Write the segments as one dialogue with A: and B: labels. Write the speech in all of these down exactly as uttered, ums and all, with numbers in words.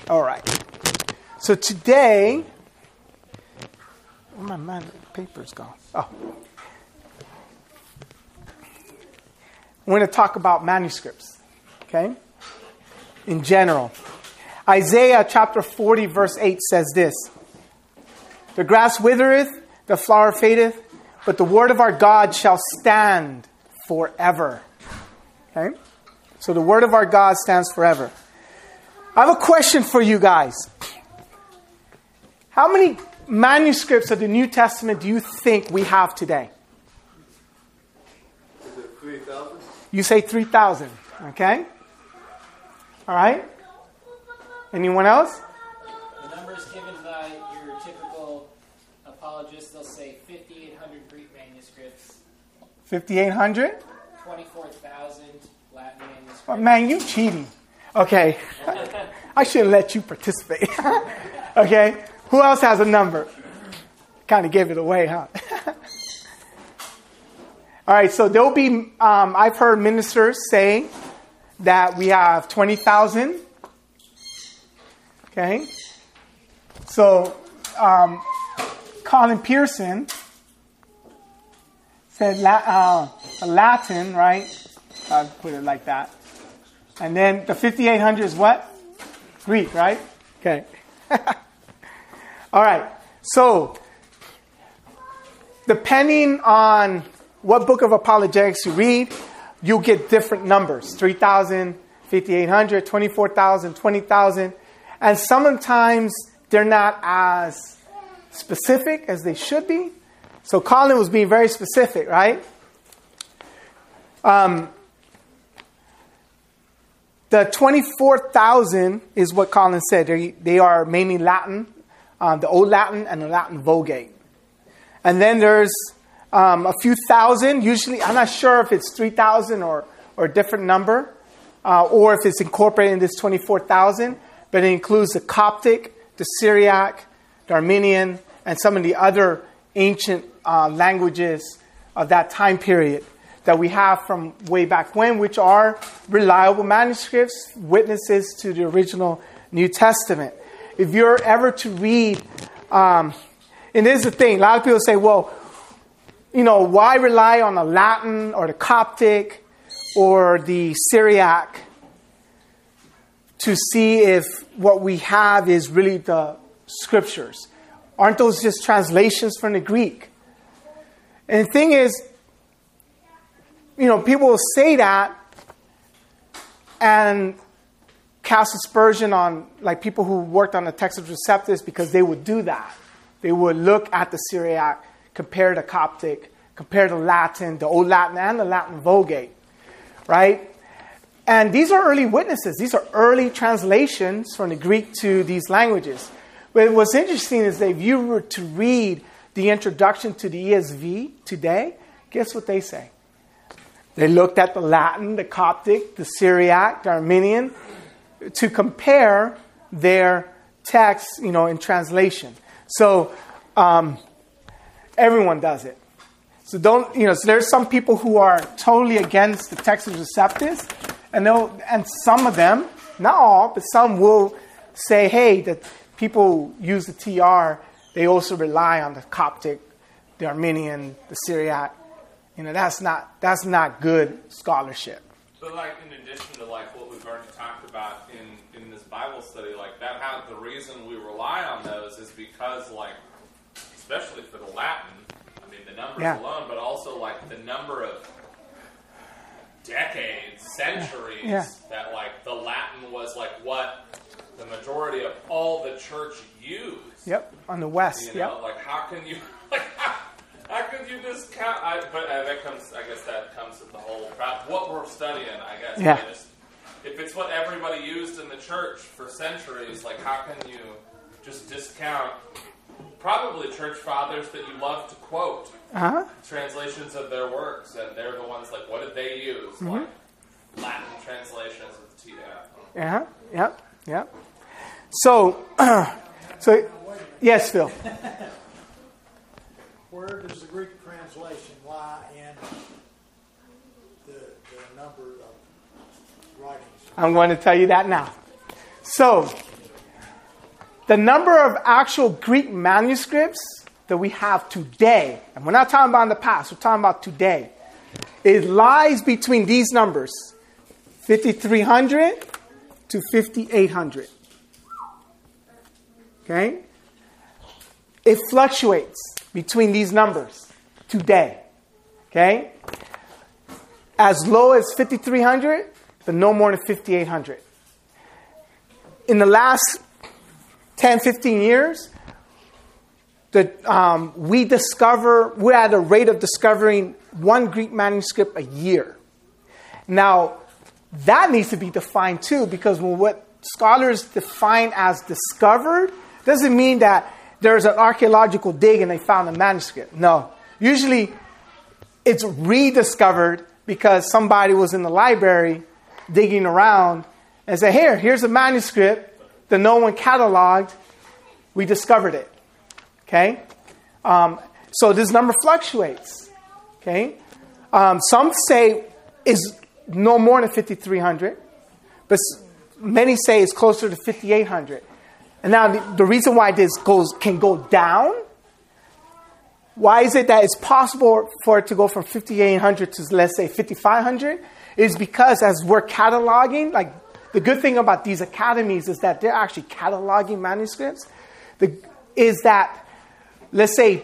A: All right. So today, where my man paper's gone? Oh, we're going to talk about manuscripts. Okay, in general, Isaiah chapter forty, verse eight says this: "The grass withereth, the flower fadeth, but the word of our God shall stand forever." Okay, so the word of our God stands forever. I have a question for you guys. How many manuscripts of the New Testament do you think we have today?
B: Is it three thousand?
A: You say three thousand. Okay? All right? Anyone else?
C: The numbers given by your typical apologist, they'll say fifty-eight hundred Greek manuscripts,
A: fifty-eight hundred?
C: twenty-four thousand Latin manuscripts.
A: Oh, man, you cheating. Okay. I shouldn't let you participate. Okay? Who else has a number? Kind of gave it away, huh? All right, so there'll be, um, I've heard ministers say that we have twenty thousand. Okay? So, um, Colin Pearson said La- uh, Latin, right? I'll put it like that. And then the fifty-eight hundred is what? Greek, right? Okay. All right. So, depending on what book of apologetics you read, you'll get different numbers. three thousand, fifty-eight hundred, twenty-four thousand, twenty thousand. And sometimes they're not as specific as they should be. So Colin was being very specific, right? Um, the twenty-four thousand is what Colin said. They, they are mainly Latin, um, the Old Latin and the Latin Vulgate. And then there's um, a few thousand. Usually, I'm not sure if it's three thousand or, or a different number, uh, or if it's incorporated in this twenty-four thousand. But it includes the Coptic, the Syriac, the Armenian, and some of the other ancient uh, languages of that time period that we have from way back when, which are reliable manuscripts, witnesses to the original New Testament. If you're ever to read, um, and this is the thing, a lot of people say, well, you know, why rely on the Latin or the Coptic or the Syriac to see if what we have is really the scriptures? Aren't those just translations from the Greek? And the thing is, you know, people will say that and cast aspersion on like people who worked on the Textus Receptus, because they would do that. They would look at the Syriac, compare the Coptic, compare the Latin, the Old Latin and the Latin Vulgate, right? And these are early witnesses. These are early translations from the Greek to these languages. But what's interesting is that if you were to read the introduction to the E S V today, guess what they say? They looked at the Latin, the Coptic, the Syriac, the Armenian, to compare their texts, you know, in translation. So um, everyone does it. So don't, you know, so there's some people who are totally against the Textus Receptus, and they'll, and some of them, not all, but some will say, hey, that people use the T R, they also rely on the Coptic, the Armenian, the Syriac. You know, that's not that's not good scholarship.
D: But like in addition to like what we've already talked about in, in this Bible study, like that how the reason we rely on those is because like especially for the Latin, I mean the numbers
A: yeah.
D: alone, but also like the number of decades, centuries
A: yeah.
D: that like the Latin was like what the majority of all the church used.
A: Yep, on the West.
D: You know,
A: yep.
D: like how can you like how, how can you discount? I, but uh, that comes, I guess that comes with the whole what we're studying. I guess.
A: Yeah.
D: I just, if it's what everybody used in the church for centuries, like how can you just discount probably church fathers that you love to quote
A: Uh-huh.
D: translations of their works, and they're the ones like what did they use?
A: Mm-hmm.
D: Like Latin translations of the T F.
A: Yeah. Yep. Yep. So, so yes, Phil.
E: Where does the Greek translation lie in the, the number of writings?
A: I'm going to tell you that now. So, the number of actual Greek manuscripts that we have today, and we're not talking about in the past, we're talking about today, it lies between these numbers, fifty-three hundred to fifty-eight hundred. Okay? It fluctuates between these numbers today. Okay? As low as fifty-three hundred, but no more than fifty-eight hundred. In the last ten, fifteen years, the, um, we discover, we're at a rate of discovering one Greek manuscript a year. Now, that needs to be defined too, because when what scholars define as discovered doesn't mean that there's an archaeological dig and they found a manuscript. No. Usually, it's rediscovered because somebody was in the library digging around and said, here, here's a manuscript that no one cataloged. We discovered it. Okay? Um, so this number fluctuates. Okay? Um, some say is no more than fifty-three hundred, but many say it's closer to fifty-eight hundred. And now the, the reason why this goes can go down, why is it that it's possible for it to go from fifty-eight hundred to, let's say, fifty-five hundred, is because as we're cataloging, like the good thing about these academies is that they're actually cataloging manuscripts, the, is that, let's say,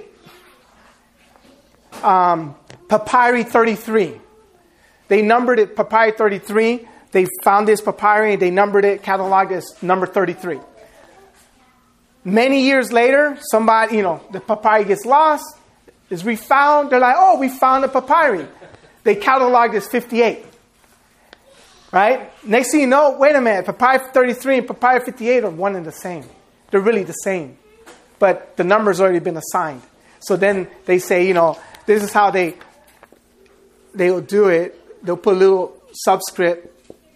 A: um, Papyri thirty-three. They numbered it Papyri thirty-three. They found this papyri and they numbered it, cataloged as number thirty-three. Many years later, somebody, you know, the papyri gets lost, is refound. They're like, oh, we found a papyri. They cataloged as fifty-eight. Right? Next thing you know, wait a minute, Papyri thirty-three and Papyri fifty-eight are one and the same. They're really the same. But the number's already been assigned. So then they say, you know, this is how they they'll do it. They'll put a little subscript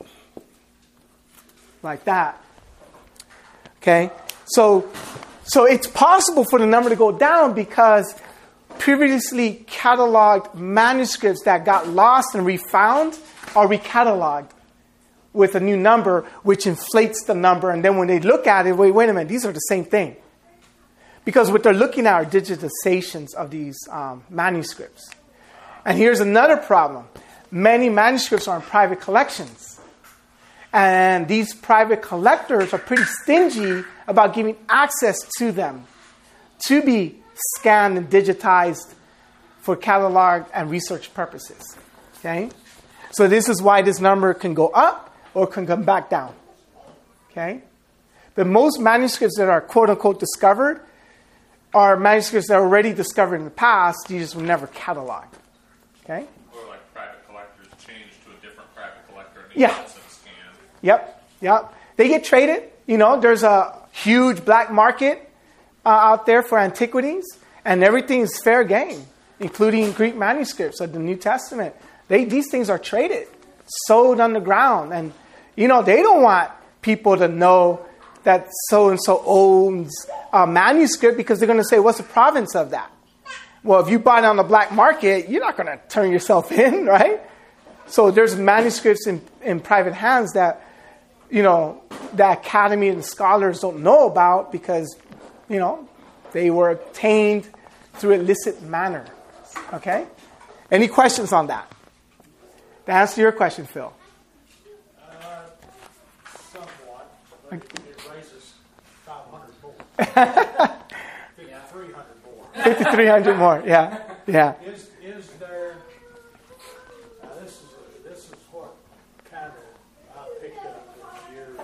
A: like that. Okay? So, so it's possible for the number to go down because previously cataloged manuscripts that got lost and refound are recatalogued with a new number, which inflates the number. And then when they look at it, wait, wait a minute, these are the same thing. Because what they're looking at are digitizations of these um, manuscripts. And here's another problem. Many manuscripts are in private collections. And these private collectors are pretty stingy about giving access to them to be scanned and digitized for catalog and research purposes. Okay? So this is why this number can go up or can come back down. Okay? But most manuscripts that are quote-unquote discovered are manuscripts that are already discovered in the past, you just were never cataloged. Okay?
D: Or like private collectors change to a different private collector and
A: yeah.
D: gets them scanned.
A: Yep, yep. They get traded. You know, there's a huge black market uh, out there for antiquities, and everything is fair game, including Greek manuscripts of the New Testament. They These things are traded, sold underground, and, you know, they don't want people to know that so-and-so owns a manuscript because they're going to say, what's the province of that? Well, if you buy it on the black market, you're not going to turn yourself in, right? So there's manuscripts in, in private hands that, you know, the academy and the scholars don't know about because, you know, they were obtained through illicit manner. Okay? Any questions on that? To answer your question, Phil.
E: Uh, somewhat, but it raises five hundred more. fifty-three hundred more.
A: fifty-three hundred more, yeah. Yeah.
E: Is, is there, now this is, a, this is what kind of I picked up in years of,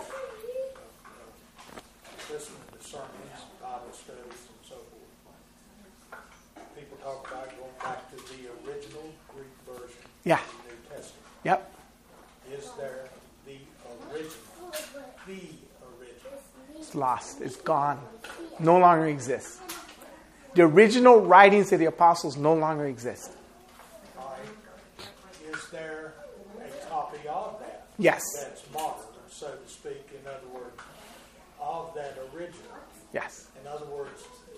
E: of listening to sermons, Bible studies, and so forth. People talk about going back to the original Greek version
A: Yeah.
E: of the New Testament.
A: Yep.
E: Is there the original, the original?
A: It's lost. It's gone. No longer exists. The original writings of the apostles no longer exist.
E: All right. Is there a copy of that?
A: Yes.
E: That's modern, so to speak. In other words, of that original.
A: Yes.
E: In other words,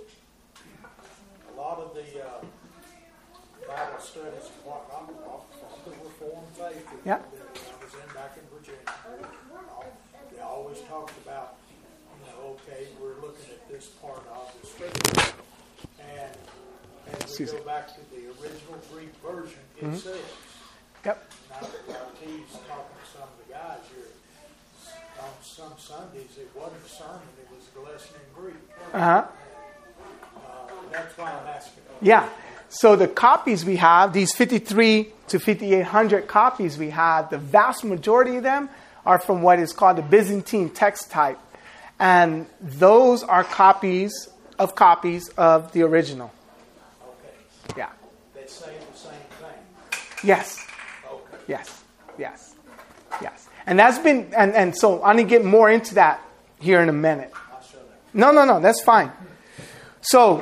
E: a lot of the uh, Bible studies and whatnot from the Reformed faith
A: Yeah.
E: that I was in back in Virginia, they always talked about, you know, okay, we're looking at this part of the scripture, and as we
A: Excuse
E: go
A: me.
E: back to the original Greek version, it
A: Mhm.
E: says,
A: Yep.
E: now like he's talking to some of the guys here, on some Sundays, it wasn't a sermon, it was a lesson in Greek.
A: Uh-huh.
E: Uh, that's why I'm asking.
A: Yeah. So the copies we have, these fifty-three to fifty-eight hundred copies we have, the vast majority of them are from what is called the Byzantine text type. And those are copies of copies of the original.
E: Okay.
A: Yeah.
E: They say the same thing.
A: Yes.
E: Okay.
A: Yes. Yes. Yes. And that's been, and, and so I'm going to get more into that here in a minute.
E: I'll show that.
A: No, no, no, that's fine. So,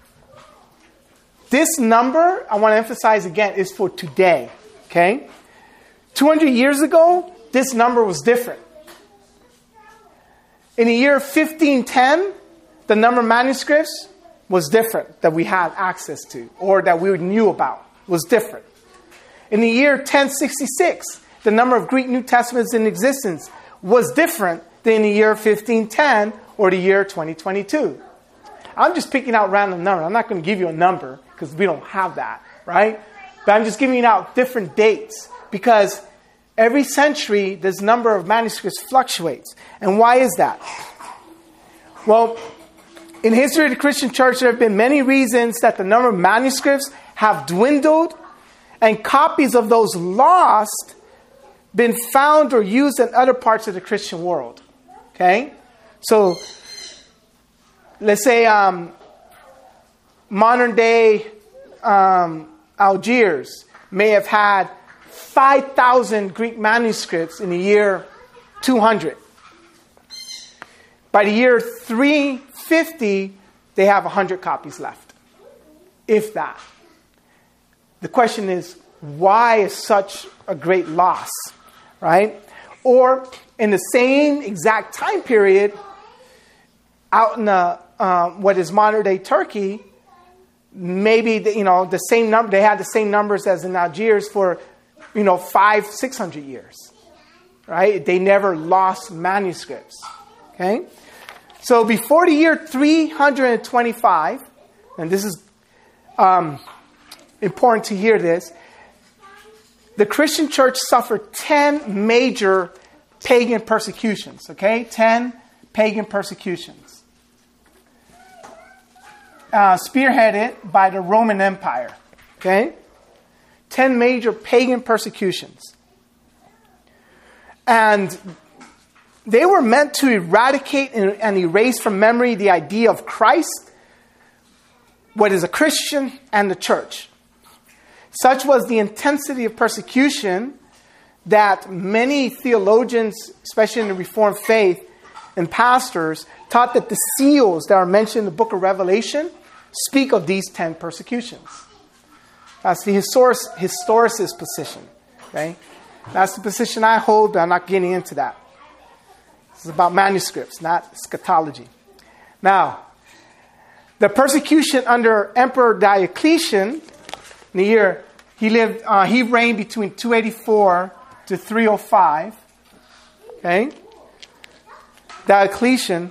A: this number, I want to emphasize again, is for today. Okay? two hundred years ago, this number was different. In the year fifteen ten, the number of manuscripts was different that we had access to or that we knew about was different. In the year ten sixty-six, the number of Greek New Testaments in existence was different than in the year fifteen ten or the year twenty twenty-two. I'm just picking out random numbers. I'm not going to give you a number because we don't have that, right? But I'm just giving out different dates because every century this number of manuscripts fluctuates. And why is that? Well, in the history of the Christian church, there have been many reasons that the number of manuscripts have dwindled and copies of those lost been found or used in other parts of the Christian world. Okay? So, let's say um, modern day um, Algiers may have had five thousand Greek manuscripts in the year two hundred. By the year three fifty, they have one hundred copies left, if that. The question is, why is such a great loss, right? Or in the same exact time period, out in the, uh, what is modern day Turkey, maybe the, you know the same number. They had the same numbers as in Algiers for, you know, five, six hundred years, right? They never lost manuscripts. Okay, so before the year three hundred twenty-five, and this is um, important to hear this. The Christian church suffered ten major pagan persecutions. Okay, ten pagan persecutions. Uh, spearheaded by the Roman Empire. Okay? Ten major pagan persecutions. And they were meant to eradicate and erase from memory the idea of Christ, what is a Christian, and the church. Such was the intensity of persecution that many theologians, especially in the Reformed faith, and pastors, taught that the seals that are mentioned in the book of Revelation speak of these ten persecutions. That's the historic, historicist position. Okay? That's the position I hold, but I'm not getting into that. This is about manuscripts, not eschatology. Now, the persecution under Emperor Diocletian, in the year he lived, uh, he reigned between two eighty-four to three oh five. Okay, Diocletian.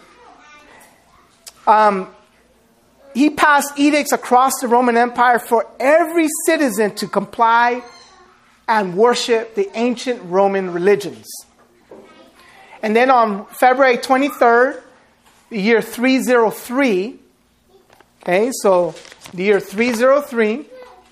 A: Um, he passed edicts across the Roman Empire for every citizen to comply and worship the ancient Roman religions. And then on February twenty-third, the year three oh three, okay, so the year three oh three,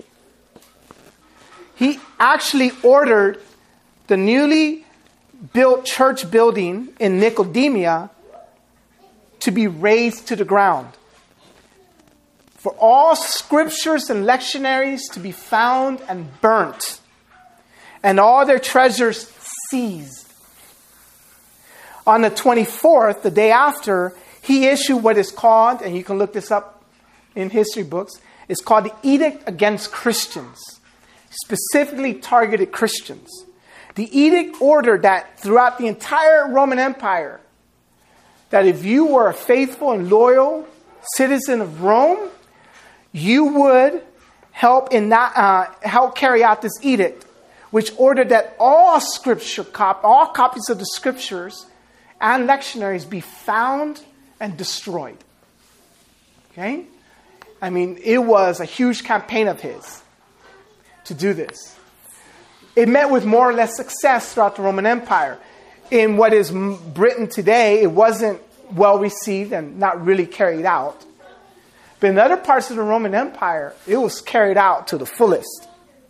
A: he actually ordered the newly built church building in Nicomedia to be razed to the ground. For all scriptures and lectionaries to be found and burnt, and all their treasures seized. On the twenty-fourth, the day after, he issued what is called, and you can look this up in history books, it's called the Edict Against Christians. Specifically targeted Christians. The edict ordered that throughout the entire Roman Empire, that if you were a faithful and loyal citizen of Rome, you would help in that uh, help carry out this edict, which ordered that all scripture cop all copies of the scriptures and lectionaries be found and destroyed. Okay? I mean, it was a huge campaign of his to do this. It met with more or less success throughout the Roman Empire. In what is Britain today, it wasn't well received and not really carried out. But in other parts of the Roman Empire, it was carried out to the fullest.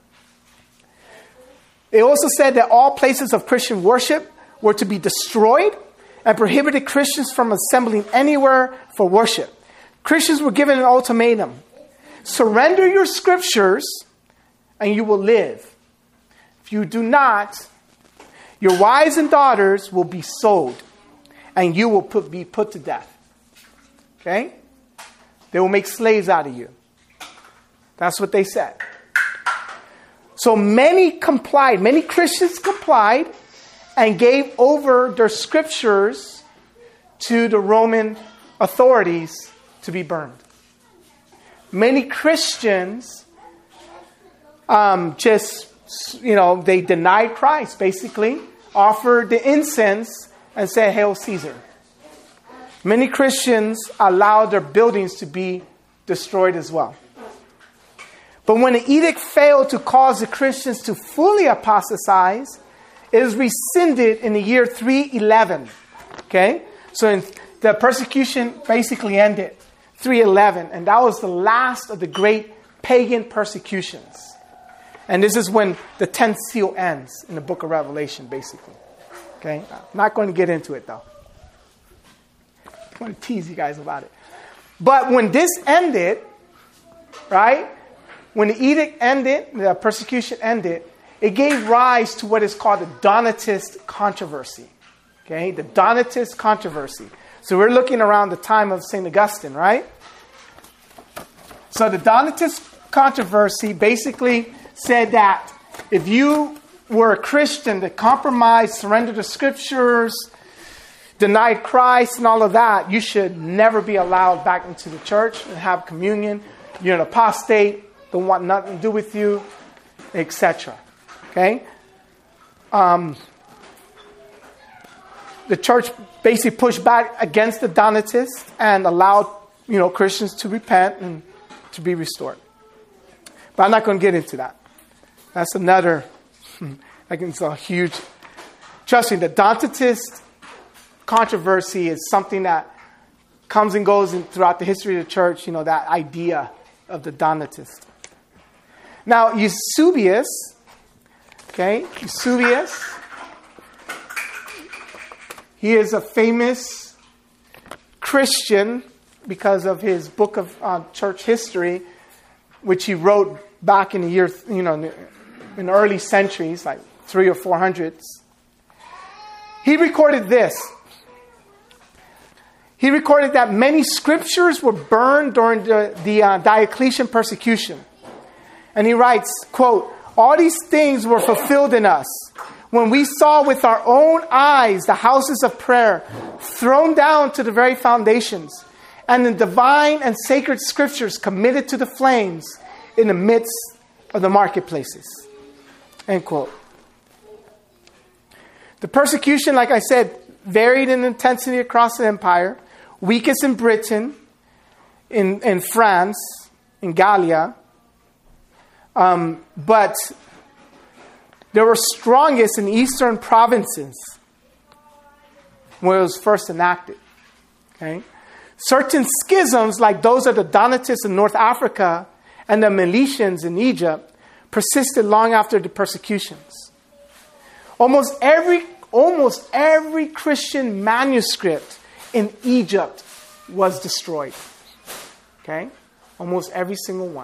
A: It also said that all places of Christian worship were to be destroyed and prohibited Christians from assembling anywhere for worship. Christians were given an ultimatum. Surrender your scriptures and you will live. If you do not, your wives and daughters will be sold and you will put, be put to death. Okay? They will make slaves out of you. That's what they said. So many complied, many Christians complied and gave over their scriptures to the Roman authorities to be burned. Many Christians um, just, you know, they denied Christ, basically, offered the incense and said, "Hail Caesar." Many Christians allowed their buildings to be destroyed as well. But when the edict failed to cause the Christians to fully apostatize, it was rescinded in the year three eleven. Okay? So in, the persecution basically ended three eleven. And that was the last of the great pagan persecutions. And this is when the tenth seal ends in the book of Revelation, basically. Okay? I'm not going to get into it, though. I want to tease you guys about it. But when this ended, right? When the edict ended, the persecution ended, it gave rise to what is called the Donatist controversy. Okay? The Donatist controversy. So we're looking around the time of Saint Augustine, right? So the Donatist controversy basically said that if you were a Christian that compromised, surrendered the scriptures, denied Christ and all of that, you should never be allowed back into the church and have communion. You're an apostate, don't want nothing to do with you, et cetera. Okay? Um, the church basically pushed back against the Donatists and allowed, you know, Christians to repent and to be restored. But I'm not going to get into that. That's another, I think it's a huge, trust me, the Donatist controversy is something that comes and goes in, throughout the history of the church, you know, that idea of the Donatist. Now, Eusebius, okay, Eusebius, he is a famous Christian because of his book of uh, church history, which he wrote back in the year, you know, in the, in the early centuries, like three or four hundreds. He recorded this. He recorded that many scriptures were burned during the, the uh, Diocletian persecution. And he writes, quote, "All these things were fulfilled in us when we saw with our own eyes the houses of prayer thrown down to the very foundations, and the divine and sacred scriptures committed to the flames in the midst of the marketplaces." End quote. The persecution, like I said, varied in intensity across the empire. Weakest in Britain, in, in France, in Gallia. Um, but they were strongest in the eastern provinces where it was first enacted. Okay? Certain schisms, like those of the Donatists in North Africa and the Meletians in Egypt, persisted long after the persecutions. Almost every, almost every Christian manuscript in Egypt was destroyed. Okay? Almost every single one.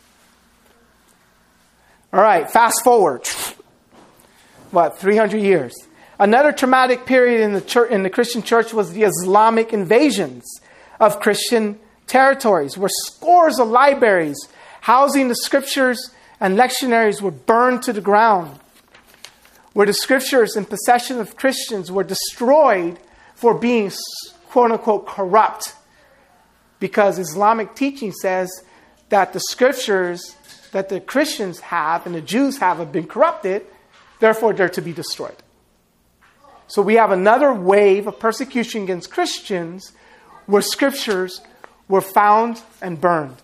A: All right, fast forward. What, three hundred years. Another traumatic period in the church, in the Christian church was the Islamic invasions of Christian territories, where scores of libraries housing the scriptures and lectionaries were burned to the ground, where the scriptures in possession of Christians were destroyed for being, quote-unquote, corrupt, because Islamic teaching says that the scriptures that the Christians have and the Jews have have been corrupted, therefore they're to be destroyed. So we have another wave of persecution against Christians where scriptures were found and burned.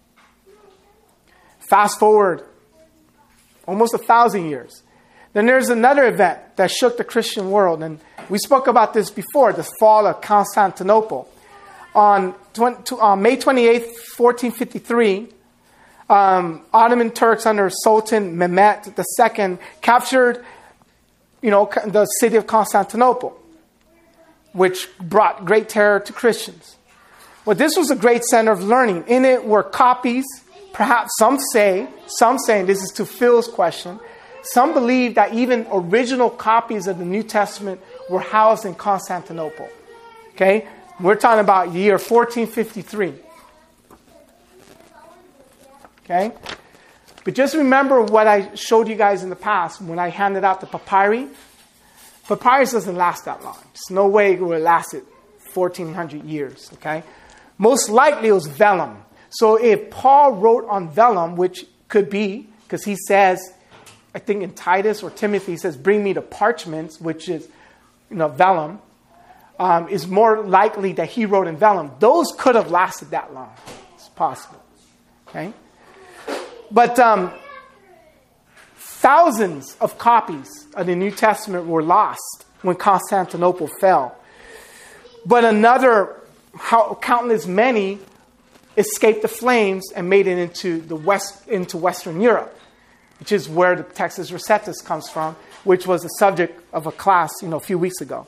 A: Fast forward almost a thousand years. Then there's another event that shook the Christian world. And we spoke about this before, the fall of Constantinople. On, twenty, on May twenty-eighth, fourteen fifty-three, um, Ottoman Turks under Sultan Mehmet the Second captured, you know, the city of Constantinople, which brought great terror to Christians. Well, this was a great center of learning. In it were copies, perhaps some say, some say, and this is to Phil's question, some believe that even original copies of the New Testament were housed in Constantinople. Okay? We're talking about year fourteen fifty-three. Okay? But just remember what I showed you guys in the past when I handed out the papyri. Papyrus doesn't last that long. There's no way it would have lasted fourteen hundred years. Okay? Most likely it was vellum. So if Paul wrote on vellum, which could be, because he says, I think in Titus or Timothy, he says, bring me the parchments, which is, you know, vellum, um, is more likely that he wrote in vellum. Those could have lasted that long. It's possible. Okay? But um, thousands of copies of the New Testament were lost when Constantinople fell. But another, how, countless many escaped the flames and made it into the west, into Western Europe, which is where the Textus Receptus comes from, which was the subject of a class, you know, a few weeks ago.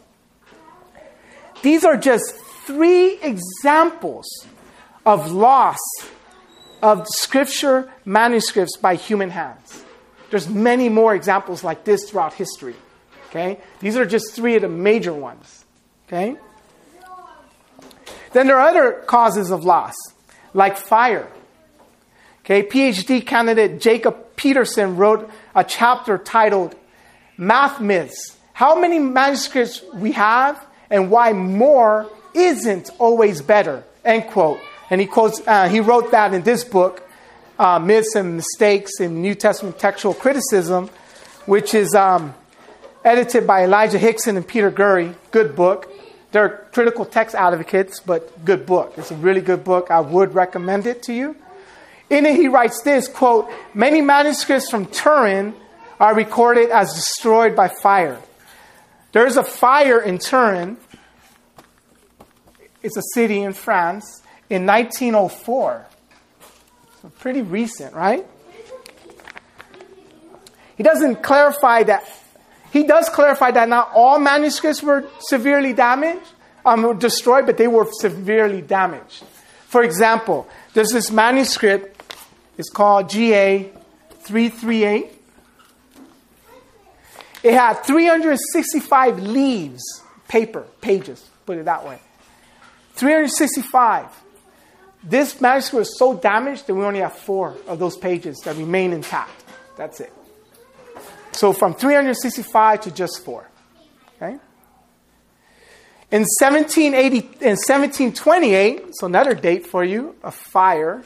A: These are just three examples of loss of scripture manuscripts by human hands. There's many more examples like this throughout history. Okay? These are just three of the major ones. Okay? Then there are other causes of loss, like fire. Okay, PhD candidate Jacob Peterson wrote a chapter titled Math Myths. How many manuscripts we have and why more isn't always better. End quote. And he quotes. Uh, he wrote that in this book, uh, Myths and Mistakes in New Testament Textual Criticism, which is um, edited by Elijah Hickson and Peter Gurry. Good book. They're critical text advocates, but good book. It's a really good book. I would recommend it to you. In it, he writes this, quote, many manuscripts from Turin are recorded as destroyed by fire. There's a fire in Turin. It's a city in France in nineteen oh four. So pretty recent, right? He doesn't clarify that. He does clarify that not all manuscripts were severely damaged, um, were destroyed, but they were severely damaged. For example, there's this manuscript. It's called G A three thirty-eight. It had three hundred sixty-five leaves, paper, pages, put it that way. three hundred sixty-five. This manuscript was so damaged that we only have four of those pages that remain intact. That's it. So from three hundred sixty-five to just four. Okay? In seventeen eighty, in seventeen twenty-eight, so another date for you, a fire.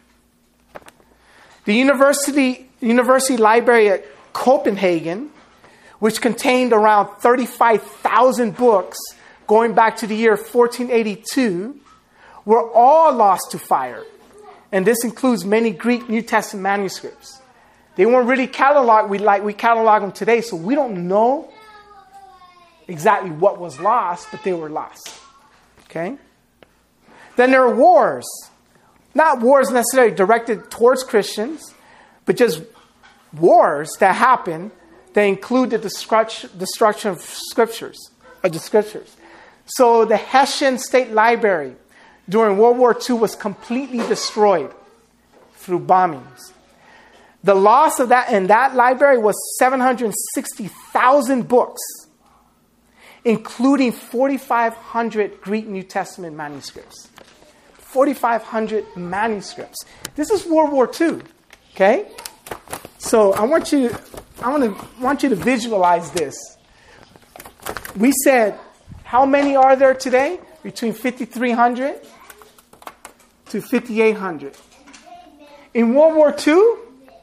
A: The university, university library at Copenhagen, which contained around thirty-five thousand books going back to the year fourteen eighty-two, were all lost to fire. And this includes many Greek New Testament manuscripts. They weren't really cataloged we like we catalog them today, so we don't know exactly what was lost, but they were lost. Okay? Then there are wars. Not wars necessarily directed towards Christians, but just wars that happen that include the destruction of scriptures, of the scriptures. So the Hessian State Library during World War Two was completely destroyed through bombings. The loss of that in that library was seven hundred sixty thousand books, including forty-five hundred Greek New Testament manuscripts. forty-five hundred manuscripts. This is World War Two. Okay? So I want you I want to want you to visualize this. We said, how many are there today? Between fifty-three hundred to fifty-eight hundred. In World War Two,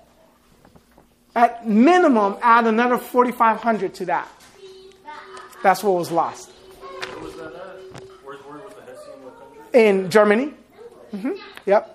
A: at minimum, add another forty-five hundred to that. That's what was lost.
E: Where was that at? Where, where was the Hessian? What country?
A: In Germany. Mm-hmm. Yep.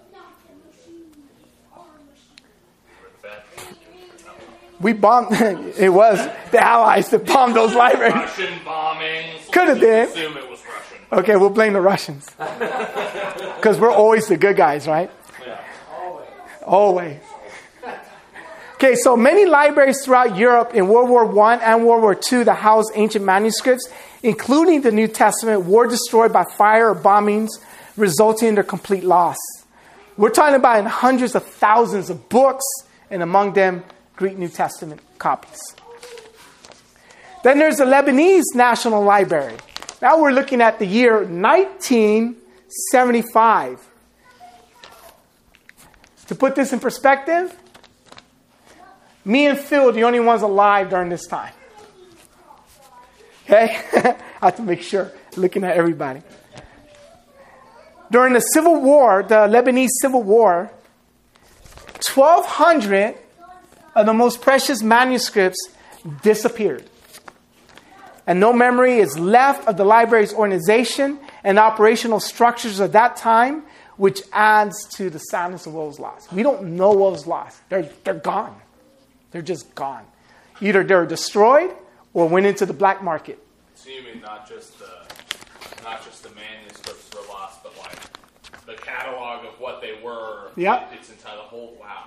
A: We bombed. It was the Allies that bombed those libraries.
D: Russian bombings.
A: Could have been.
D: Assume it was Russian.
A: Okay, we'll blame the Russians. Because we're always the good guys, right?
D: Yeah.
A: Always. Okay, so many libraries throughout Europe in World War One and World War Two that housed ancient manuscripts, including the New Testament, were destroyed by fire or bombings, resulting in their complete loss. We're talking about in hundreds of thousands of books, and among them, Greek New Testament copies. Then there's the Lebanese National Library. Now we're looking at the year nineteen seventy-five. To put this in perspective, me and Phil are the only ones alive during this time. Okay? I have to make sure, looking at everybody. During the Civil War, the Lebanese Civil War, twelve hundred of the most precious manuscripts disappeared. And no memory is left of the library's organization and operational structures at that time, which adds to the sadness of what was lost. We don't know what was lost. They're, they're gone. They're just gone. Either they're destroyed or went into the black market.
D: So you mean not just the not just the manuscripts were lost, but like the catalog of what they were.
A: Yep.
D: It's entirely the whole. Wow.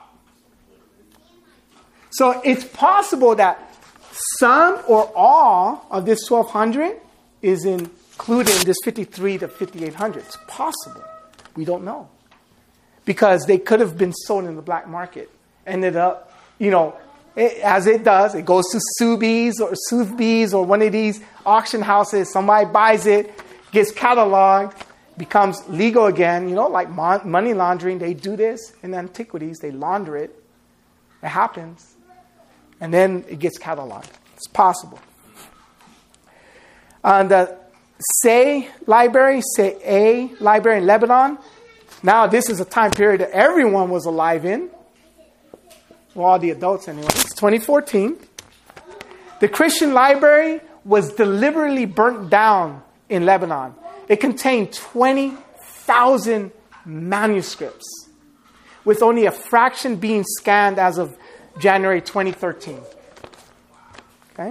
A: So it's possible that some or all of this twelve hundred is included in this fifty-three to fifty-eight hundred. It's possible. We don't know. Because they could have been sold in the black market. Ended up, you know, it, as it does, it goes to Sotheby's or Sotheby's or one of these auction houses. Somebody buys it, gets cataloged, becomes legal again. You know, like mon- money laundering, they do this in antiquities. They launder it. It happens. And then it gets cataloged. It's possible. And the Say library, Say A library in Lebanon. Now this is a time period that everyone was alive in. Well, all the adults anyway. It's twenty fourteen. The Christian library was deliberately burnt down in Lebanon. It contained twenty thousand manuscripts, with only a fraction being scanned as of January twenty thirteen. Okay?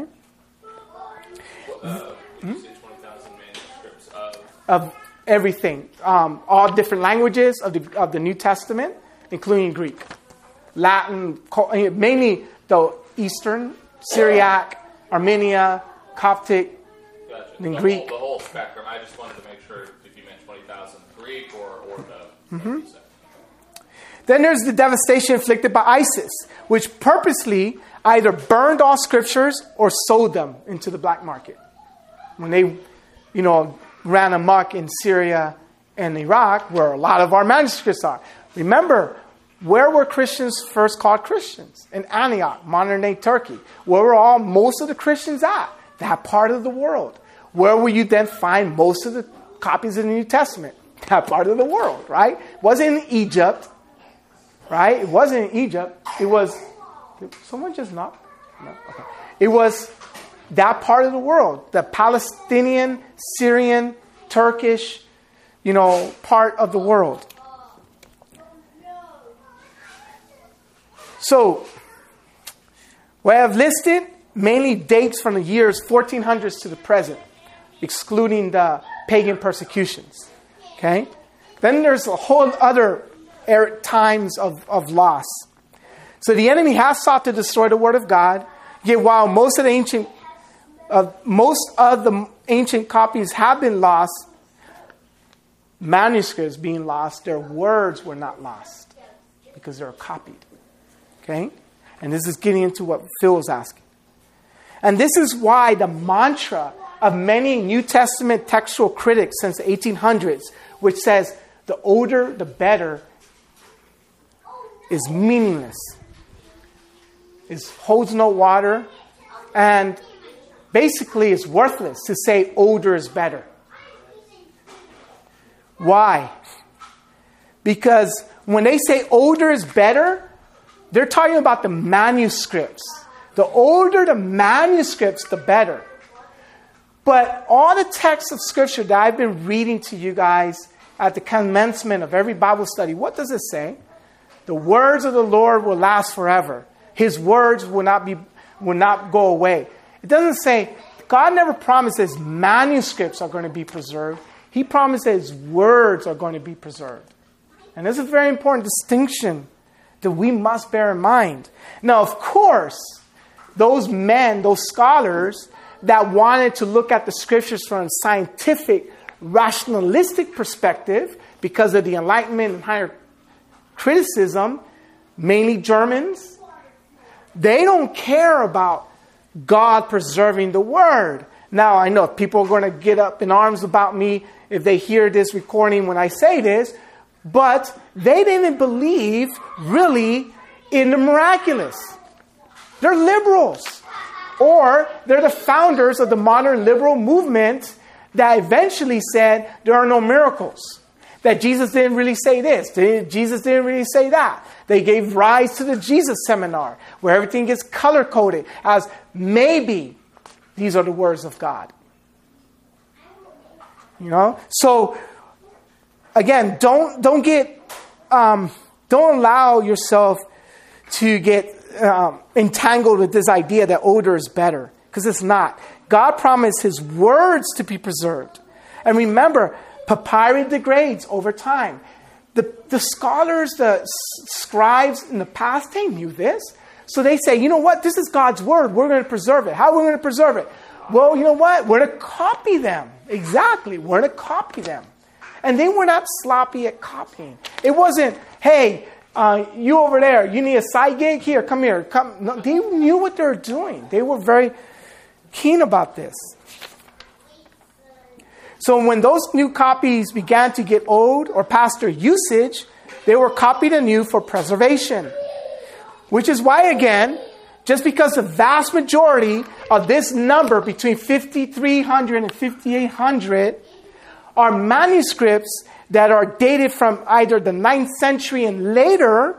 D: Uh, you say twenty thousand manuscripts of...
A: Of everything. Um, all different languages of the, of the New Testament, including Greek. Latin, mainly the Eastern, Syriac, Armenia, Coptic,
D: Gotcha.
A: and
D: the
A: Greek.
D: Whole, the whole spectrum. I just wanted to make sure if you meant twenty thousand Greek or, or the...
A: Mm-hmm. Then there's the devastation inflicted by ISIS, which purposely either burned all scriptures or sold them into the black market. When they, you know, ran amok in Syria and Iraq, where a lot of our manuscripts are. Remember, where were Christians first called Christians? In Antioch, modern-day Turkey. Where were all most of the Christians at? That part of the world. Where will you then find most of the copies of the New Testament? That part of the world, right? It wasn't in Egypt. Right? It wasn't in Egypt. It was... Did someone just knock? No? Okay. It was that part of the world. The Palestinian, Syrian, Turkish, you know, part of the world. So, what I've listed mainly dates from the years fourteen hundreds to the present, excluding the pagan persecutions. Okay? Then there's a whole other times of, of loss. So the enemy has sought to destroy the word of God, yet while most of the ancient uh, most of the ancient copies have been lost, manuscripts being lost, their words were not lost because they were copied. Okay? And this is getting into what Phil was asking. And this is why the mantra of many New Testament textual critics since the eighteen hundreds, which says the older the better, is meaningless. It holds no water, and basically it's worthless to say older is better. Why? Because when they say older is better, they're talking about the manuscripts. The older the manuscripts, the better. But all the texts of Scripture that I've been reading to you guys at the commencement of every Bible study, what does it say? The words of the Lord will last forever. His words will not be, will not go away. It doesn't say, God never promises manuscripts are going to be preserved. He promises words are going to be preserved. And this is a very important distinction that we must bear in mind. Now, of course, those men, those scholars that wanted to look at the scriptures from a scientific, rationalistic perspective because of the Enlightenment and higher criticism, mainly Germans, they don't care about God preserving the Word. Now, I know people are going to get up in arms about me if they hear this recording when I say this, but they didn't believe really in the miraculous. They're liberals. Or they're the founders of the modern liberal movement that eventually said there are no miracles. That Jesus didn't really say this. Jesus didn't really say that. They gave rise to the Jesus Seminar, where everything gets color-coded as maybe these are the words of God. You know? So, again, don't don't get um, don't allow yourself to get um, entangled with this idea that odor is better, because it's not. God promised His words to be preserved, and remember, papyri degrades over time. The the scholars, the scribes in the past, they knew this, so they say, you know what? This is God's word. We're going to preserve it. How are we going to preserve it? Well, you know what? We're going to copy them. Exactly. We're going to copy them. And they were not sloppy at copying. It wasn't, hey, uh, you over there, you need a side gig? Here, come here. Come. No, they knew what they were doing. They were very keen about this. So when those new copies began to get old or past their usage, they were copied anew for preservation. Which is why, again, just because the vast majority of this number between fifty-three hundred and fifty-eight hundred are manuscripts that are dated from either the ninth century and later,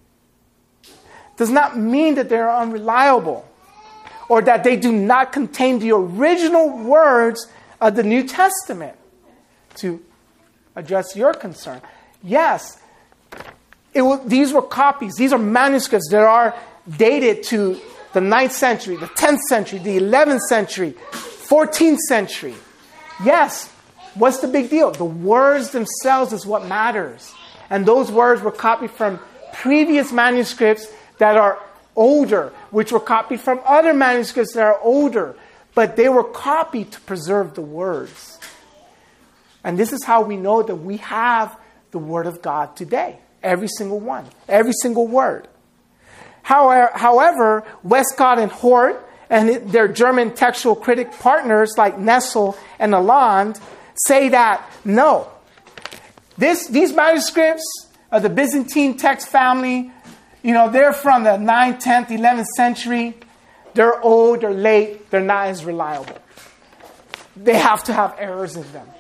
A: does not mean that they're unreliable or that they do not contain the original words of the New Testament. To address your concern, yes, it will, these were copies. These are manuscripts that are dated to the ninth century, the tenth century, the eleventh century, fourteenth century. Yes. What's the big deal? The words themselves is what matters. And those words were copied from previous manuscripts that are older, which were copied from other manuscripts that are older. But they were copied to preserve the words. And this is how we know that we have the Word of God today. Every single one. Every single word. However, however Westcott and Hort and their German textual critic partners like Nessel and Lalande say that, no, this, these manuscripts of the Byzantine text family, you know, they're from the ninth, tenth, eleventh century. They're old, they're late, they're not as reliable. They have to have errors in them.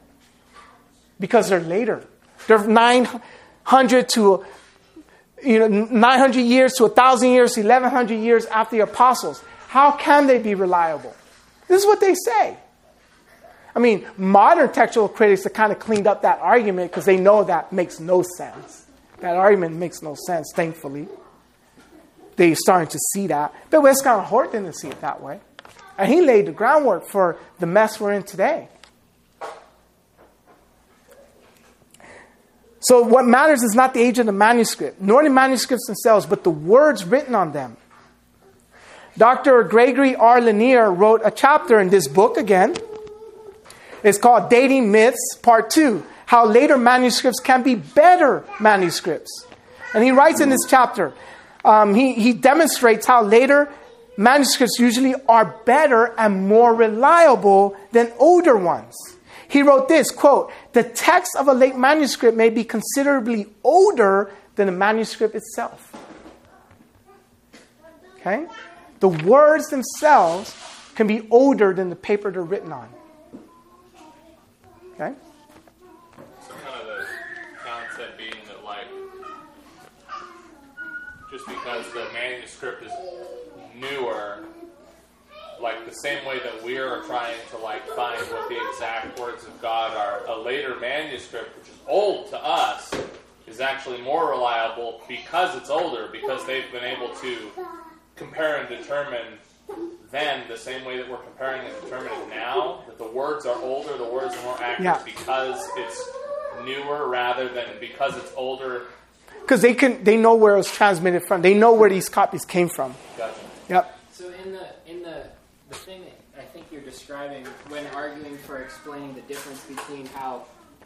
A: Because they're later. They're nine hundred to, you know, nine hundred years to one thousand years to eleven hundred years after the apostles. How can they be reliable? This is what they say. I mean, modern textual critics have kind of cleaned up that argument because they know that makes no sense. That argument makes no sense, thankfully. They're starting to see that. But Westcott and Hort didn't see it that way. And he laid the groundwork for the mess we're in today. So what matters is not the age of the manuscript, nor the manuscripts themselves, but the words written on them. Doctor Gregory R. Lanier wrote a chapter in this book again. It's called Dating Myths, Part two, How Later Manuscripts Can Be Better Manuscripts. And he writes in this chapter, um, he, he demonstrates how later manuscripts usually are better and more reliable than older ones. He wrote this, quote, the text of a late manuscript may be considerably older than the manuscript itself. Okay? The words themselves can be older than the paper they're written on. Okay?
D: So kind of the concept being that, like, just because the manuscript is newer, like the same way that we are trying to like find what the exact words of God are, a later manuscript, which is old to us, is actually more reliable because it's older, because they've been able to compare and determine then the same way that we're comparing and determining now, that the words are older, the words are more accurate
A: Yeah.
D: because it's newer rather than because it's older.
A: Because they can, they know where it was transmitted from. They know where these copies came from.
D: Gotcha.
A: Yep.
C: So in the in the the thing that I think you're describing when arguing for explaining the difference between how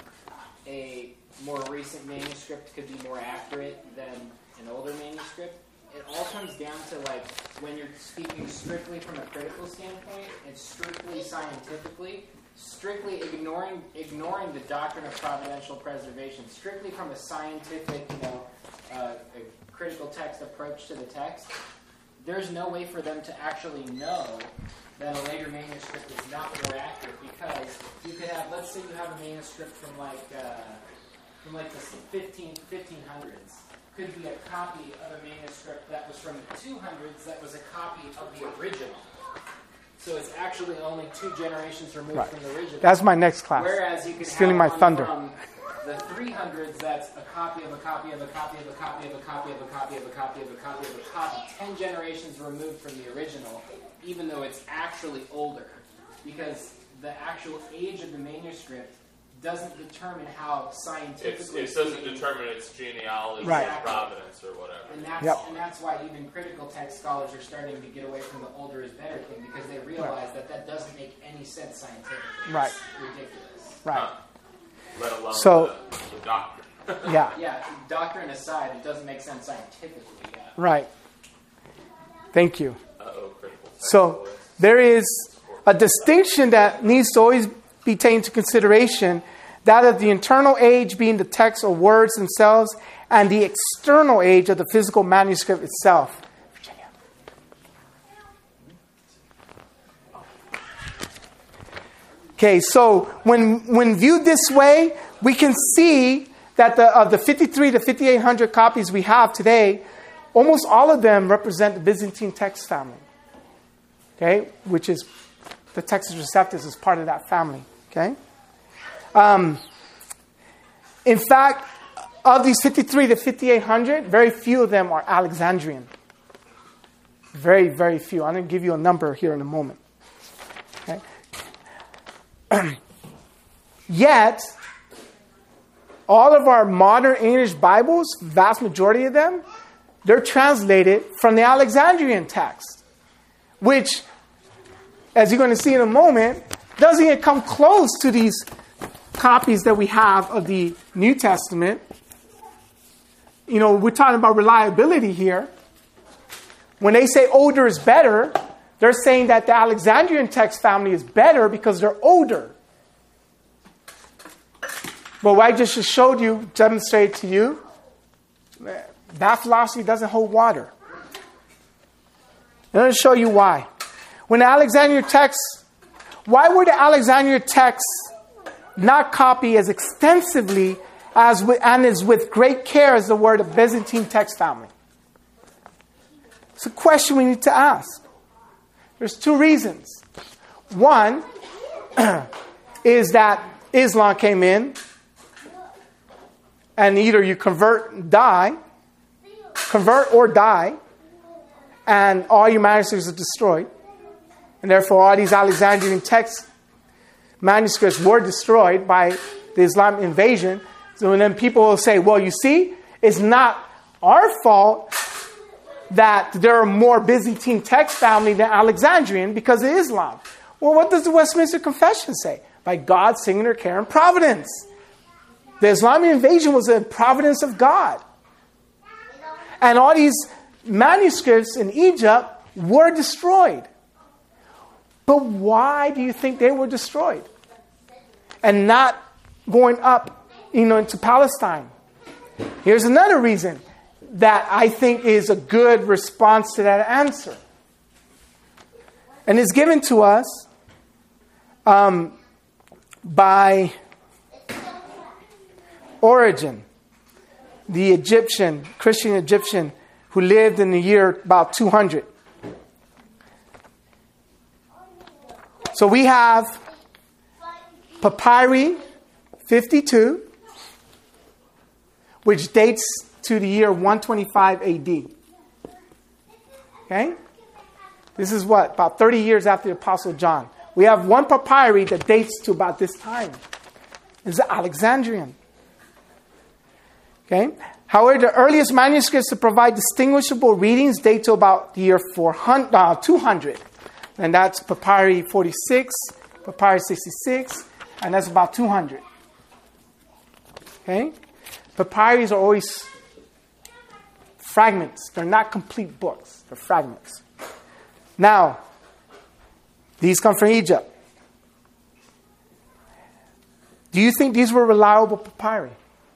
C: a more recent manuscript could be more accurate than an older manuscript, it all comes down to like when you're speaking strictly from a critical standpoint and strictly scientifically, strictly ignoring ignoring the doctrine of providential preservation, strictly from a scientific, you know, uh, a critical text approach to the text. There's no way for them to actually know that a later manuscript is not more accurate, because you could have, let's say you have a manuscript from like uh, from like the fifteen hundreds. Could be a copy of a manuscript that was from the two hundreds that was a copy of the original. So it's actually only two generations removed
A: Right.
C: from the original.
A: That's my next class.
C: Whereas you could
A: Stealing
C: have
A: my
C: one
A: thunder.
C: from the three hundreds that's a copy of a copy of a copy of a copy of a copy of a copy of a copy of a copy of a copy, ten generations removed from the original, even though it's actually older. Because the actual age of the manuscript doesn't determine how
D: It's,
C: scientifically
D: it doesn't
C: speaking-
D: determine its genealogy
A: Right.
D: or providence or whatever.
C: And that's,
A: Yep.
C: and that's why even critical text scholars are starting to get away from the older is better thing, because they realize that that doesn't make any sense scientifically.
A: Right.
C: It's ridiculous.
A: Right.
D: Huh. Let alone
A: So-
D: the, the doctrine.
A: Yeah.
C: Yeah, doctrine aside, it doesn't make sense scientifically. Yeah.
A: Right. Thank you.
D: Uh-oh, critical text
A: So
D: boys.
A: there is a distinction that needs to always be taken into consideration, that of the internal age being the text or words themselves, and the external age of the physical manuscript itself. Virginia. Okay, so when when viewed this way, we can see that the, of the fifty-three to fifty-eight hundred copies we have today, almost all of them represent the Byzantine text family. Okay, which is the Textus Receptus is part of that family. Okay. Um, in fact, of these fifty-three to fifty-eight hundred, very few of them are Alexandrian. Very, very few. I'm going to give you a number here in a moment. Okay. Yet, all of our modern English Bibles, vast majority of them, they're translated from the Alexandrian text, which, as you're going to see in a moment, doesn't even come close to these copies that we have of the New Testament. You know, we're talking about reliability here. When they say older is better, they're saying that the Alexandrian text family is better because they're older. But what I just showed you, demonstrated to you, that philosophy doesn't hold water. I'm going to show you why. When the Alexandrian text, why were the Alexandrian texts not copied as extensively as with, and as with great care as the word of Byzantine text family? It's a question we need to ask. There's two reasons. One is that Islam came in, and either you convert and die, convert or die, and all your manuscripts are destroyed. And therefore, all these Alexandrian text manuscripts were destroyed by the Islamic invasion. So then people will say, well, you see, it's not our fault that there are more Byzantine text family than Alexandrian because of Islam. Well, what does the Westminster Confession say? By God's singular care and providence. The Islamic invasion was a providence of God. And all these manuscripts in Egypt were destroyed. But why do you think they were destroyed? And not going up, you know, into Palestine? Here's another reason that I think is a good response to that answer. And it's given to us um, by Origen, the Egyptian, Christian Egyptian, who lived in the year about two hundred. So we have Papyri fifty-two, which dates to the year one twenty-five A D. Okay? This is what? About thirty years after the Apostle John. We have one papyri that dates to about this time. It's the Alexandrian. Okay? However, the earliest manuscripts to provide distinguishable readings date to about the year four hundred, uh, two hundred. And that's Papyri forty-six, Papyri sixty-six, and that's about two hundred. Okay? Papyri are always fragments. They're not complete books. They're fragments. Now, these come from Egypt. Do you think these were reliable papyri?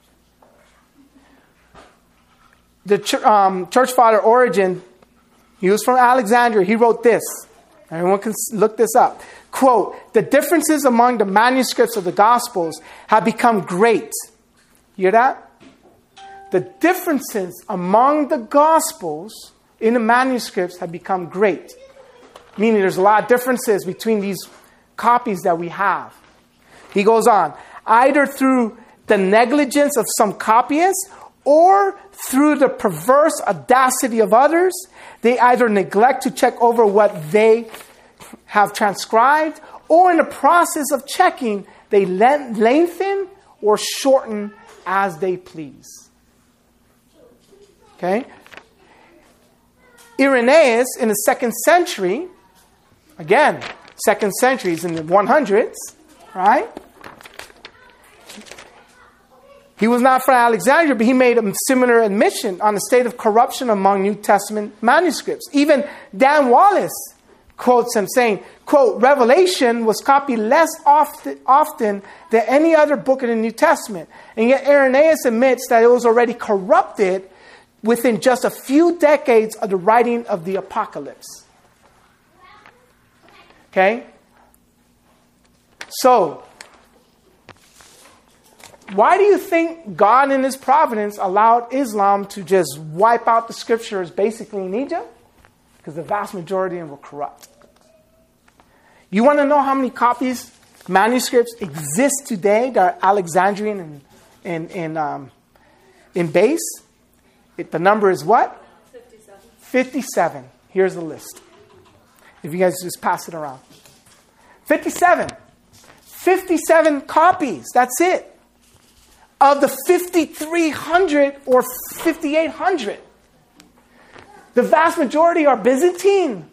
A: The ch- um, church father Origen, he was from Alexandria. He wrote this. Everyone can look this up. Quote, "The differences among the manuscripts of the Gospels have become great." You hear that? The differences among the Gospels in the manuscripts have become great. Meaning there's a lot of differences between these copies that we have. He goes on, either through the negligence of some copyists or through the perverse audacity of others, they either neglect to check over what they have transcribed, or in the process of checking, they lengthen or shorten as they please. Okay? Irenaeus in the second century, again, second century is in the hundreds, right? He was not from Alexandria, but he made a similar admission on the state of corruption among New Testament manuscripts. Even Dan Wallace quotes him saying, quote, "Revelation was copied less often, often than any other book in the New Testament. And yet Irenaeus admits that it was already corrupted within just a few decades of the writing of the Apocalypse." Okay? So, why do you think God in His providence allowed Islam to just wipe out the scriptures basically in Egypt? Because the vast majority of them were corrupt. You want to know how many copies, manuscripts exist today that are Alexandrian and in, in, um, in base? It, the number is what?
B: fifty-seven.
A: fifty-seven. Here's the list. If you guys just pass it around. fifty-seven. fifty-seven copies. That's it. Of the fifty-three hundred or fifty-eight hundred. The vast majority are Byzantine.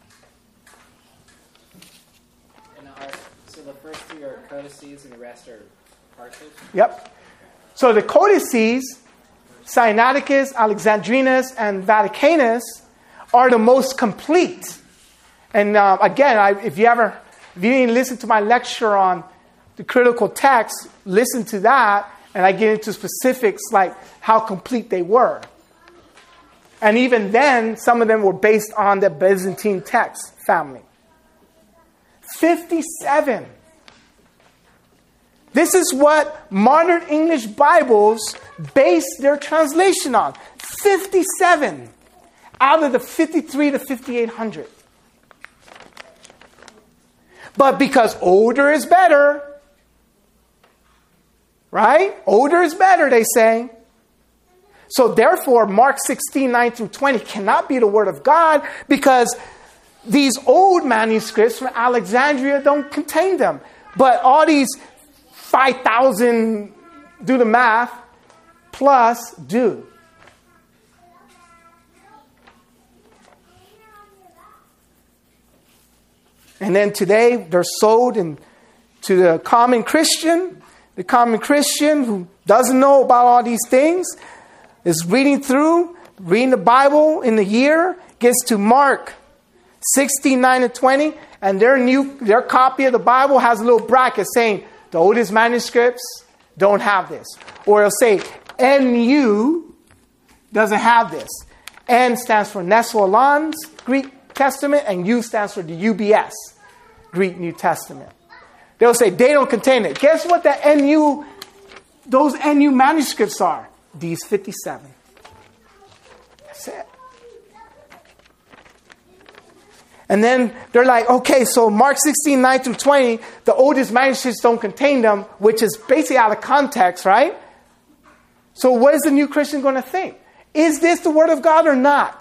C: And are, so the first three are codices and the rest are parchments?
A: Yep. So the codices, Sinaiticus, Alexandrinus, and Vaticanus, are the most complete. And uh, again, I, if you ever, if you didn't listen to my lecture on the critical text, listen to that, and I get into specifics like how complete they were. And even then, some of them were based on the Byzantine text family. fifty-seven. This is what modern English Bibles base their translation on. fifty-seven out of the fifty-three to fifty-eight hundred. But because older is better, right? Older is better, they say. So therefore, Mark sixteen, nine through twenty cannot be the Word of God because these old manuscripts from Alexandria don't contain them. But all these five thousand, do the math, plus do. And then today, they're sold in, to the common Christian. The common Christian who doesn't know about all these things is reading through, reading the Bible in the year, gets to Mark sixteen, nine and twenty, and their new their copy of the Bible has a little bracket saying the oldest manuscripts don't have this. Or it'll say N U doesn't have this. N stands for Nestle-Aland's Greek Testament, and U stands for the U B S, Greek New Testament. They'll say they don't contain it. Guess what the N U, those N U manuscripts are? These fifty-seven. That's it. And then they're like, okay, so Mark sixteen, nine through twenty, the oldest manuscripts don't contain them, which is basically out of context, right? So what is the new Christian going to think? Is this the Word of God or not?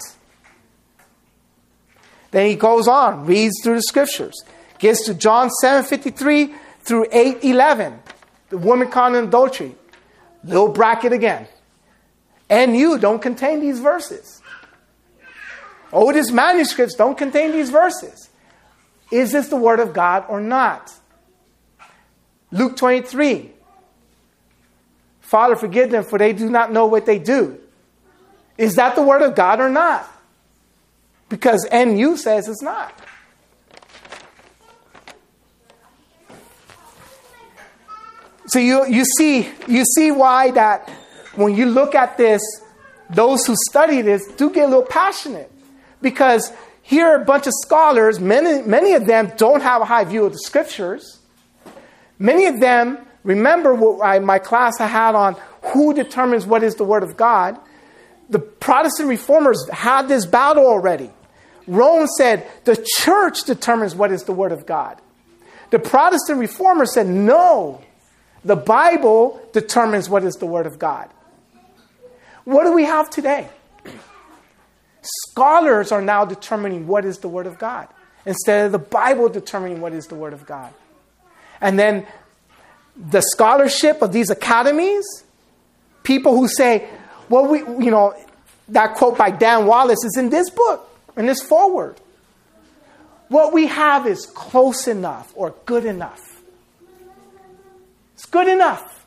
A: Then he goes on, reads through the scriptures. Gets to John seven fifty-three through eight eleven. The woman caught in adultery. Little bracket again. And you don't contain these verses. Oldest manuscripts don't contain these verses. Is this the Word of God or not? Luke twenty-three. Father, forgive them, for they do not know what they do. Is that the Word of God or not? Because N U says it's not. So you, you see you see why that when you look at this, those who study this do get a little passionate. Because here are a bunch of scholars, many, many of them don't have a high view of the scriptures. Many of them, remember what I, my class I had on who determines what is the Word of God. The Protestant reformers had this battle already. Rome said the church determines what is the Word of God. The Protestant reformers said no, the Bible determines what is the Word of God. What do we have today? Scholars are now determining what is the Word of God instead of the Bible determining what is the Word of God. And then the scholarship of these academies, people who say, well, we, you know, that quote by Dan Wallace is in this book, in this foreword. What we have is close enough or good enough. It's good enough.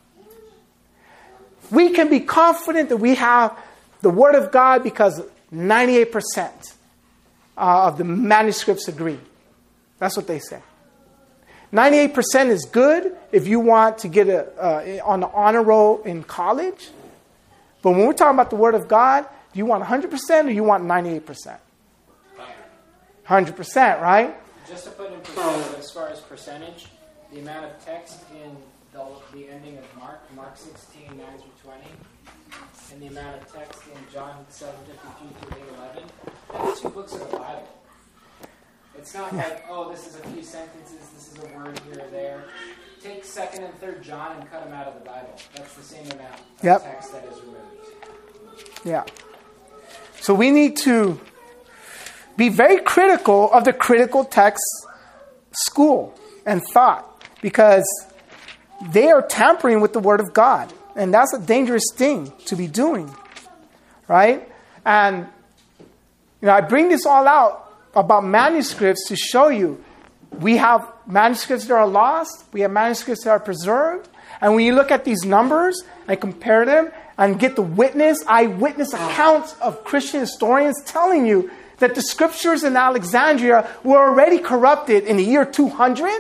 A: We can be confident that we have the Word of God because ninety-eight percent of the manuscripts agree. That's what they say. ninety-eight percent is good if you want to get a, uh, on the honor roll in college. But when we're talking about the Word of God, do you want one hundred percent or you want ninety-eight percent? one hundred percent, right?
C: Just to put in perspective, as far as percentage, the amount of text in the, the ending of Mark, Mark sixteen, nine through twenty, and the amount of text in John seven fifty-two through eight eleven, that's two books of the Bible. It's not like, oh, this is a few sentences, this is a word here or there. Take second and third John and cut them out of the Bible. That's the same amount of
A: yep.
C: text that is removed.
A: Yeah. So we need to be very critical of the critical text school and thought, because they are tampering with the Word of God. And that's a dangerous thing to be doing. Right? And you know, I bring this all out about manuscripts to show you we have manuscripts that are lost, we have manuscripts that are preserved, and when you look at these numbers and compare them and get the witness, eyewitness accounts of Christian historians telling you that the scriptures in Alexandria were already corrupted in the year two hundred,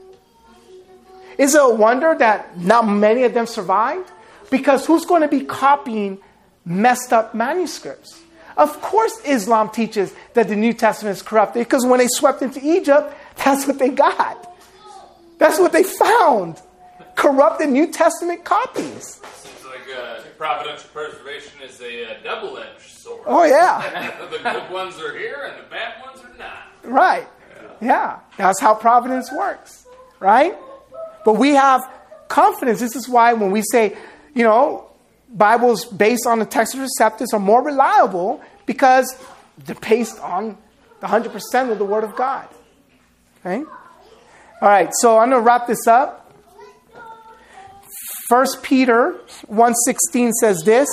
A: is it a wonder that not many of them survived? Because who's going to be copying messed up manuscripts? Of course Islam teaches that the New Testament is corrupted, because when they swept into Egypt, that's what they got. That's what they found. Corrupted New Testament copies.
D: Seems like uh, providential preservation is a uh, double-edged sword.
A: Oh, yeah.
D: The good ones are here and the bad ones are not.
A: Right. Yeah. yeah. That's how providence works. Right? But we have confidence. This is why when we say, you know, Bibles based on the Textus Receptus are more reliable, because they're based on the one hundred percent of the Word of God. Okay? All right, so I'm going to wrap this up. First Peter one sixteen says this.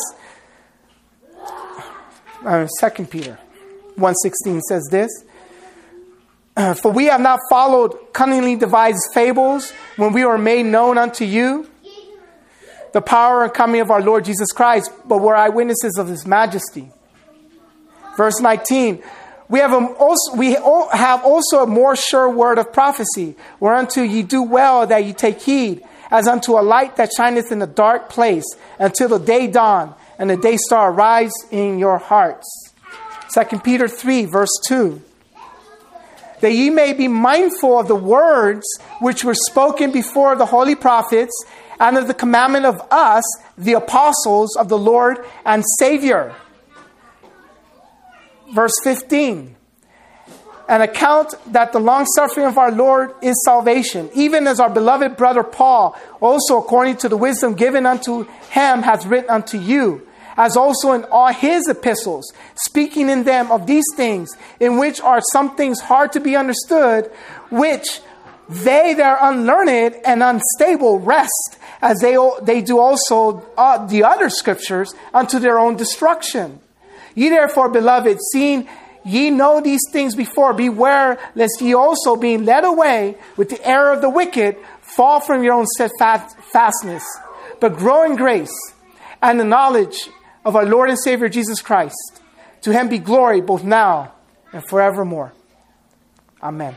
A: Uh, Second Peter one sixteen says this. Uh, For we have not followed cunningly devised fables when we were made known unto you the power and coming of our Lord Jesus Christ, but were eyewitnesses of His majesty. Verse nineteen, we have also we have also a more sure word of prophecy, whereunto ye do well that ye take heed, as unto a light that shineth in a dark place, until the day dawn and the day star arise in your hearts. Second Peter three, verse two. That ye may be mindful of the words which were spoken before the holy prophets, and of the commandment of us, the apostles of the Lord and Savior. Verse fifteen. and account that the long suffering of our Lord is salvation, even as our beloved brother Paul, also according to the wisdom given unto him, hath written unto you, as also in all his epistles, speaking in them of these things, in which are some things hard to be understood, which they that are unlearned and unstable wrest, as they, they do also uh, the other scriptures, unto their own destruction. Ye therefore, beloved, seeing ye know these things before, beware lest ye also, being led away with the error of the wicked, fall from your own steadfastness, but grow in grace and the knowledge of our Lord and Savior Jesus Christ. To him be glory both now and forevermore. Amen.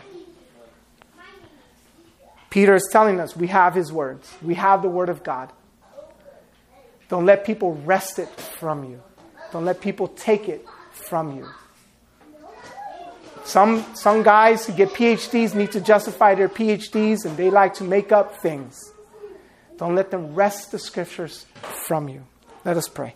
A: Peter is telling us we have his words. We have the word of God. Don't let people wrest it from you. Don't let people take it from you. Some some guys who get P H Ds need to justify their P H Ds, and they like to make up things. Don't let them wrest the scriptures from you. Let us pray.